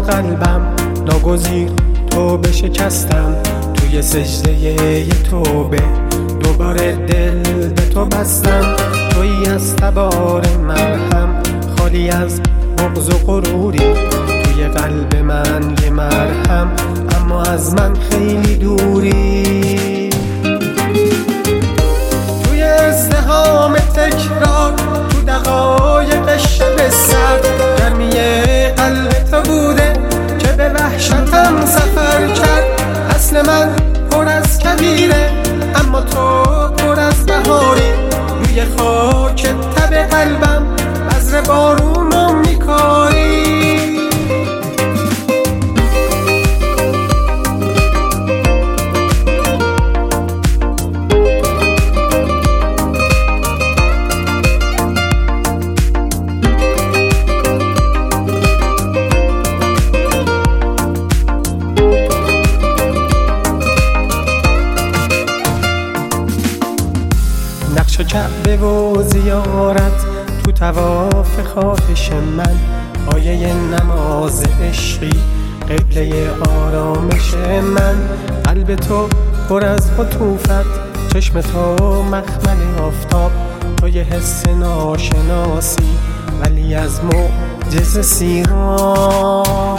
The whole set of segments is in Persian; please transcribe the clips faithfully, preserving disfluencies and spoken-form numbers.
قلبم ناگزیر تو بشکستم، توی سجده ی توبه دوباره دل به تو بستم. تویی از تبار مرهم، خالی از بغض و غروری، توی قلب من یه مرهم اما از من خیلی دوری. توی ازدحام تکرار، تو دقایق شب سرد، گرمی قلب تو بوده که به وحشتم سفر کرد. اصل من پر از کبیره اما تو پر از بهاری، روی خاک تب قلبم بذر بارونو میکاری. نقش کعبه و زیارت تو طواف خواهش من، آیه نماز عشقی قبله آرامش من. قلب تو پر از عطوفت، چشم تو مخمل آفتاب، تو یه حس ناشناسی ولی از معجزه سیراب.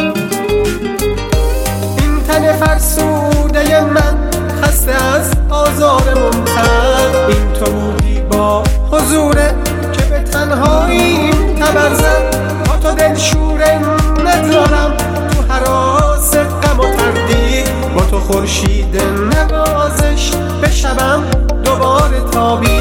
این تن فرسوده من خسته از آزار ممتد، این تو بودی با حضوره که به تنهاییم تبر زد. با تو دلشوره ندارم تو هراس غم و تردید، با تو خورشید نوازش به شبم دوباره تابید.